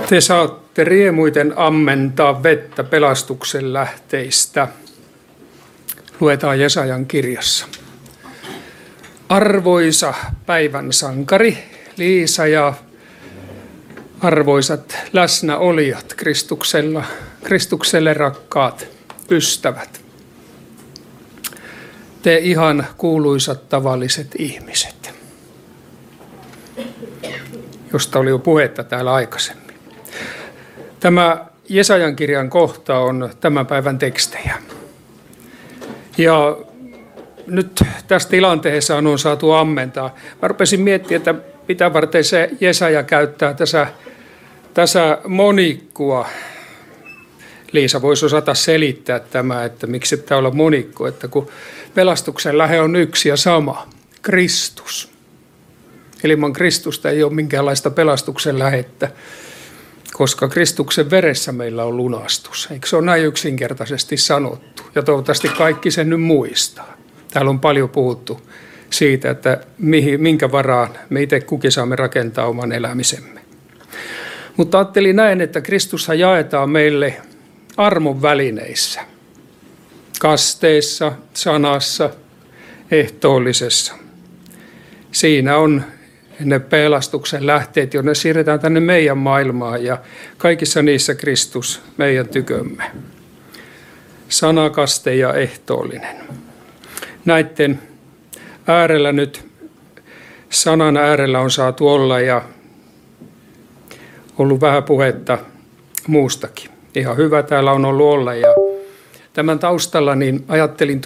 Te saatte riemuiten ammentaa vettä pelastuksen lähteistä. Luetaan Jesajan kirjassa. Arvoisa päivän sankari, Liisa ja arvoisat läsnäolijat Kristukselle rakkaat ystävät. Te ihan kuuluisat tavalliset ihmiset, josta oli jo puhetta täällä aikaisemmin. Tämä Jesajan kirjan kohta on tämän päivän tekstejä. Ja nyt tässä tilanteessa on saatu ammentaa. Mä rupesin miettimään, että mitä varten se Jesaja käyttää tässä monikkua. Liisa voisi osata selittää tämä, että miksi tämä olla monikko, että kun pelastuksen lähe on yksi ja sama, Kristus. Ilman Kristusta ei ole minkäänlaista pelastuksen lähettä, koska Kristuksen veressä meillä on lunastus. Eikö se ole näin yksinkertaisesti sanottu? Ja toivottavasti kaikki sen nyt muistaa. Täällä on paljon puhuttu siitä, että minkä varaan me itse kukin saamme rakentaa oman elämisemme. Mutta ajattelin näin, että Kristushan jaetaan meille armon välineissä, kasteessa, sanassa, ehtoollisessa. Siinä on ne pelastuksen lähteet, jonne siirretään tänne meidän maailmaan ja kaikissa niissä Kristus meidän tykömme. Sana, kaste ja ehtoollinen. Näiden äärellä nyt, sanan äärellä on saatu olla ja ollut vähän puhetta muustakin. Ihan hyvä täällä on ollut olla ja tämän taustalla niin ajattelin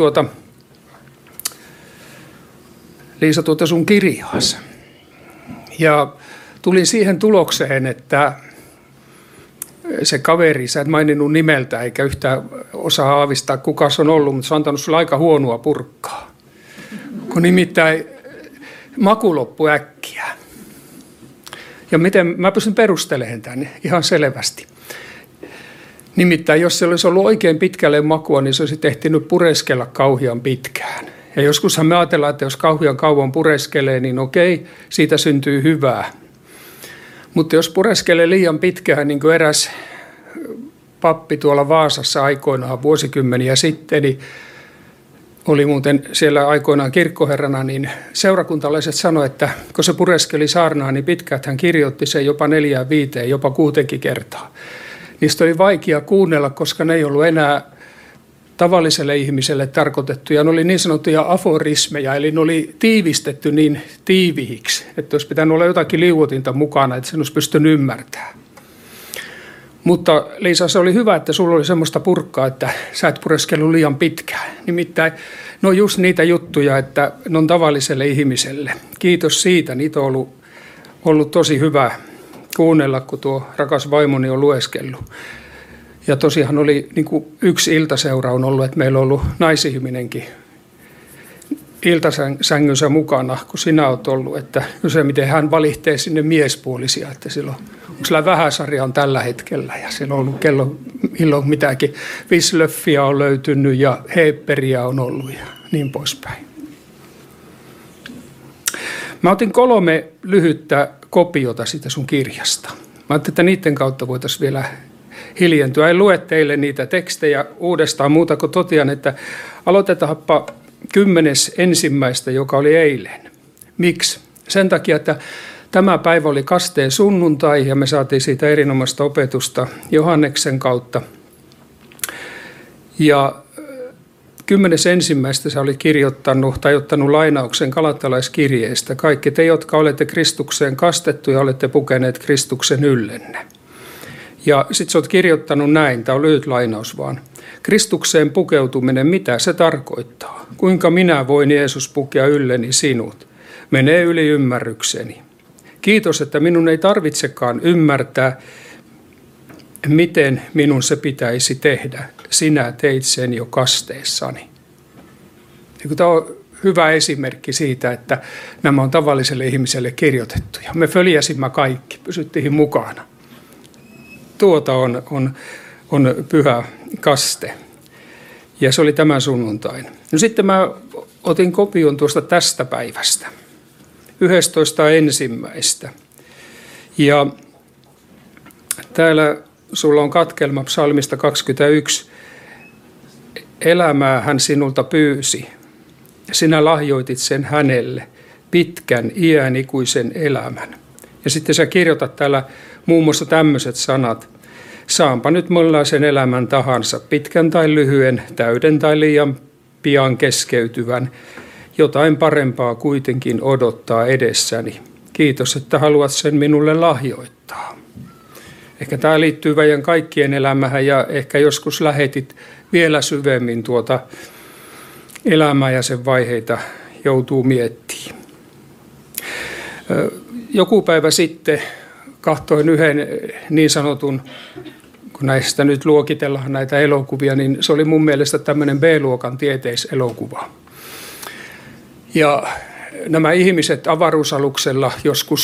Liisa sun kirjaasi. Ja tulin siihen tulokseen, että se kaveri, sä et maininnut nimeltä eikä yhtään osaa aavistaa kuka se on ollut, mutta se on antanut sulle aika huonoa purkkaa. Kun nimittäin maku loppui äkkiä. Ja miten mä pystyn perustelemaan tämän ihan selvästi. Nimittäin jos se olisi ollut oikein pitkälle makua, niin se olisi ehtinyt pureskella kauhean pitkään. Ja joskushan me ajatellaan, että jos kauhean kauan pureskelee, niin okei, siitä syntyy hyvää. Mutta jos pureskelee liian pitkään, niin kuin eräs pappi tuolla Vaasassa aikoinaan vuosikymmeniä sitten, niin oli muuten siellä aikoinaan kirkkoherrana, niin seurakuntalaiset sanoivat, että kun se pureskeli saarnaa niin pitkään, että hän kirjoitti sen jopa 4, 5, jopa 6 kertaa. Niistä oli vaikea kuunnella, koska ne ei ollut enää tavalliselle ihmiselle tarkoitettuja. Ne oli niin sanottuja aforismeja, eli ne oli tiivistetty niin tiiviiksi, että olisi pitänyt olla jotakin liuotinta mukana, että sen olisi pystynyt ymmärtämään. Mutta Liisa, se oli hyvä, että sulla oli semmoista purkkaa, että sä et pureskellut liian pitkään. Nimittäin ne on just niitä juttuja, että ne on tavalliselle ihmiselle. Kiitos siitä, niitä on ollut tosi hyvä kuunnella, kun tuo rakas vaimoni on lueskellut. Ja tosiaan oli niin kuin yksi iltaseura on ollut, että meillä on ollut naisihminenkin iltasängynsä mukana, kun sinä olet ollut, että useimmiten hän valittee sinne miespuolisia, että silloin onko sillä vähäsarja on tällä hetkellä ja siellä on ollut milloin mitäkin, Wislöffiä on löytynyt ja Heepperiä on ollut ja niin poispäin. Mä otin 3 lyhyttä kopiota siitä sun kirjasta. Mä ajattelin, että niiden kautta voitaisiin vielä hiljentyä. En lue teille niitä tekstejä uudestaan muuta kuin totean, että aloitetaanpa 10.1., joka oli eilen. Miksi? Sen takia, että tämä päivä oli kasteen sunnuntai ja me saatiin siitä erinomaista opetusta Johanneksen kautta. Ja 10.1. se oli kirjoittanut tai ottanut lainauksen Galatalaiskirjeestä. Kaikki te, jotka olette Kristukseen kastettu ja olette pukeneet Kristuksen yllenne. Ja sitten sä oot kirjoittanut näin, tämä on lyhyt lainaus vaan. Kristukseen pukeutuminen, mitä se tarkoittaa? Kuinka minä voin Jeesus pukea ylleni sinut? Menee yli ymmärrykseni. Kiitos, että minun ei tarvitsekaan ymmärtää, miten minun se pitäisi tehdä. Sinä teit sen jo kasteessani. Tämä on hyvä esimerkki siitä, että nämä on tavalliselle ihmiselle kirjoitettuja. Me följäsimme kaikki, pysyttiin mukana. Tuota on pyhä kaste. Ja se oli tämän sunnuntain. No sitten mä otin kopion tuosta tästä päivästä. 11.1. Ja Täällä sulla on katkelma psalmista 21. Elämää hän sinulta pyysi. Sinä lahjoitit sen hänelle, pitkän iänikuisen elämän. Ja sitten sä kirjoitat täällä muun muassa tämmöiset sanat. Saanpa nyt millaisen elämän tahansa, pitkän tai lyhyen, täyden tai liian pian keskeytyvän. Jotain parempaa kuitenkin odottaa edessäni. Kiitos, että haluat sen minulle lahjoittaa. Ehkä tämä liittyy meidän kaikkien elämään ja ehkä joskus lähetit vielä syvemmin tuota elämää ja sen vaiheita joutuu miettimään. Joku päivä sitten katsoin yhden niin sanotun, kun näistä nyt luokitellaan näitä elokuvia, niin se oli mun mielestä tämmöinen B-luokan tieteiselokuva. Ja nämä ihmiset avaruusaluksella joskus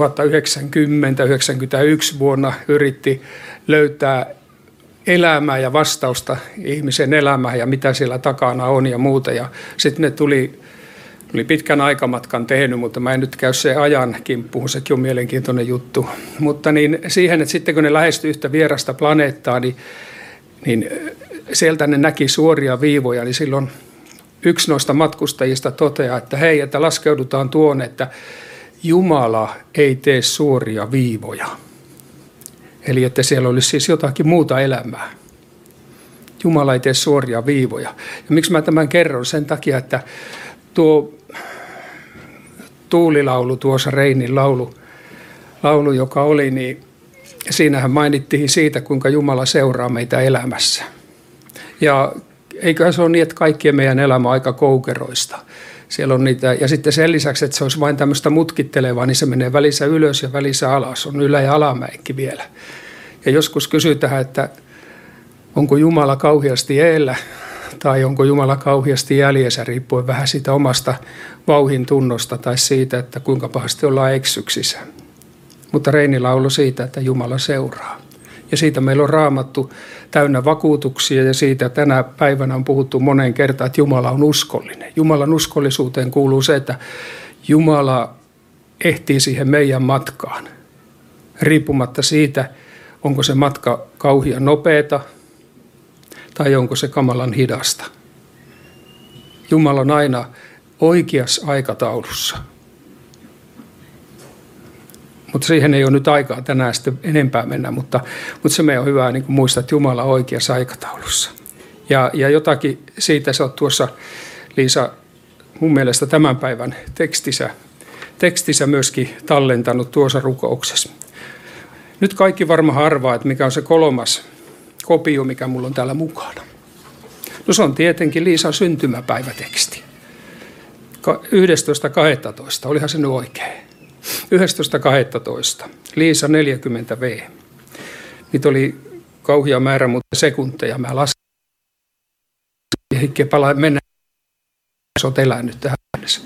2090-91 vuonna yritti löytää elämää ja vastausta ihmisen elämään ja mitä siellä takana on ja muuta. Ja sitten ne tuli pitkän aikamatkan tehnyt, mutta mä en nyt käy se ajan kimppuun, sekin on mielenkiintoinen juttu. Mutta niin siihen, että sitten kun ne lähestyi yhtä vierasta planeettaa, niin sieltä ne näki suoria viivoja, niin silloin yksi noista matkustajista toteaa, että hei, että laskeudutaan tuonne, että Jumala ei tee suoria viivoja. Eli että siellä olisi siis jotakin muuta elämää. Jumala ei tee suoria viivoja. Ja miksi mä tämän kerron? Sen takia, että tuo tuulilaulu, tuossa Reinin laulu, joka oli, niin siinähän mainittiin siitä, kuinka Jumala seuraa meitä elämässä. Ja eiköhän se ole niin, että kaikkien meidän elämä on aika koukeroista. Siellä on niitä, ja sitten sen lisäksi, että se olisi vain tämmöistä mutkittelevaa, niin se menee välissä ylös ja välissä alas. On ylä- ja alamäikki vielä. Ja joskus kysytään, että onko Jumala kauheasti eellä tai onko Jumala kauheasti jäljessä, riippuen vähän siitä omasta vauhin tunnosta tai siitä, että kuinka pahasti ollaan eksyksissä. Mutta Reini lauloi siitä, että Jumala seuraa. Ja siitä meillä on Raamattu täynnä vakuutuksia ja siitä tänä päivänä on puhuttu moneen kertaan, että Jumala on uskollinen. Jumalan uskollisuuteen kuuluu se, että Jumala ehtii siihen meidän matkaan. Riippumatta siitä, onko se matka kauhean nopeata tai onko se kamalan hidasta. Jumala on aina oikeassa aikataulussa. Mutta siihen ei ole nyt aikaa tänään sitten enempää mennä, mutta se meidän on hyvä niin muistaa, että Jumala on oikeassa aikataulussa. Ja jotakin siitä sä oot tuossa, Liisa, mun mielestä tämän päivän tekstissä myöskin tallentanut tuossa rukouksessa. Nyt kaikki varmaan arvaa, että mikä on se 3. kopio, mikä mulla on täällä mukana. No se on tietenkin Liisan syntymäpäiväteksti. 11.12. Olihan se nyt oikein. 11.12. Liisa 40V. Niitä oli kauhea määrä, mutta sekunteja. Mä laskin. Hikki palaa mennä. Sä oot elänyt tähän mennessä.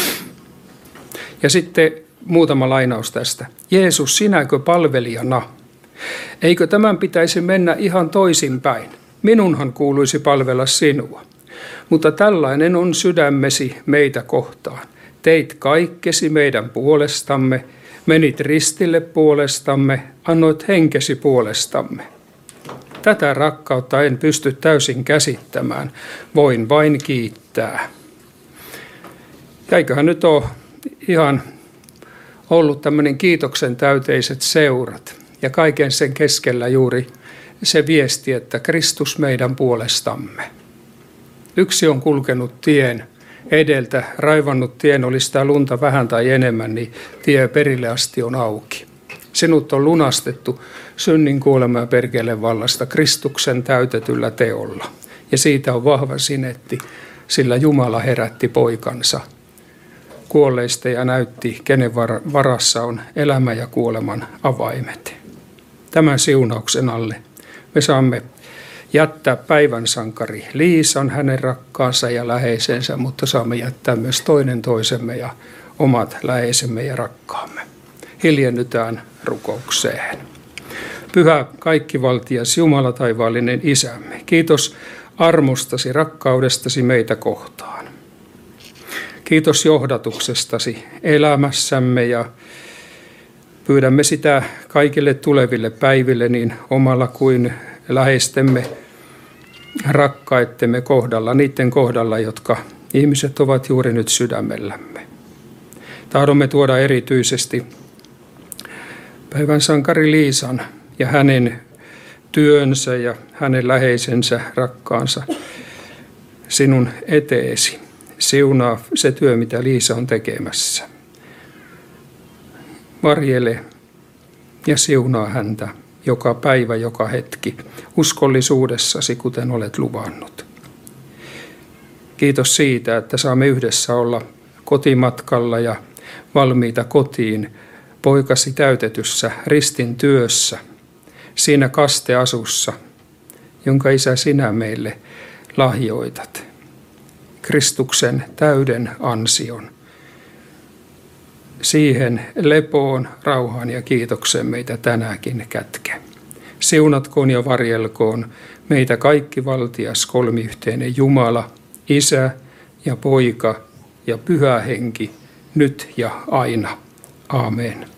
Ja sitten muutama lainaus tästä. Jeesus, sinäkö palvelijana? Eikö tämän pitäisi mennä ihan toisinpäin? Minunhan kuuluisi palvella sinua. Mutta tällainen on sydämesi meitä kohtaan. Teit kaikkesi meidän puolestamme, menit ristille puolestamme, annoit henkesi puolestamme. Tätä rakkautta en pysty täysin käsittämään, voin vain kiittää. Eiköhän nyt ole ihan ollut tämmöinen kiitoksen täyteiset seurat ja kaiken sen keskellä juuri se viesti, että Kristus meidän puolestamme. Yksi on kulkenut tien edeltä, raivannut tien, oli sitä lunta vähän tai enemmän, niin tie perille asti on auki. Sinut on lunastettu synnin, kuoleman ja perkeleen vallasta Kristuksen täytetyllä teolla. Ja siitä on vahva sinetti, sillä Jumala herätti poikansa kuolleista ja näytti, kenen varassa on elämä ja kuoleman avaimet. Tämän siunauksen alle me saamme jättää päivän sankari Liisan, hänen rakkaansa ja läheisensä, mutta saamme jättää myös toinen toisemme ja omat läheisemme ja rakkaamme. Hiljennytään rukoukseen. Pyhä kaikkivaltias Jumala taivaallinen Isämme, kiitos armostasi, rakkaudestasi meitä kohtaan. Kiitos johdatuksestasi elämässämme ja Pyydämme sitä kaikille tuleville päiville niin omalla kuin läheistemme, rakkaittemme kohdalla, niiden kohdalla, jotka ihmiset ovat juuri nyt sydämellämme. Tahdomme tuoda erityisesti päivän sankari Liisan ja hänen työnsä ja hänen läheisensä, rakkaansa sinun eteesi. Siunaa se työ, mitä Liisa on tekemässä. Varjele ja siunaa häntä joka päivä, joka hetki, uskollisuudessasi, kuten olet luvannut. Kiitos siitä, että saamme yhdessä olla kotimatkalla ja valmiita kotiin poikasi täytetyssä ristin työssä, siinä kasteasussa, jonka Isä sinä meille lahjoitat. Kristuksen täyden ansion. Siihen lepoon, rauhaan ja kiitokseen meitä tänäänkin kätke. Siunatkoon ja varjelkoon meitä kaikki valtias kolmiyhteinen Jumala, Isä ja Poika ja Pyhä Henki, nyt ja aina. Aamen.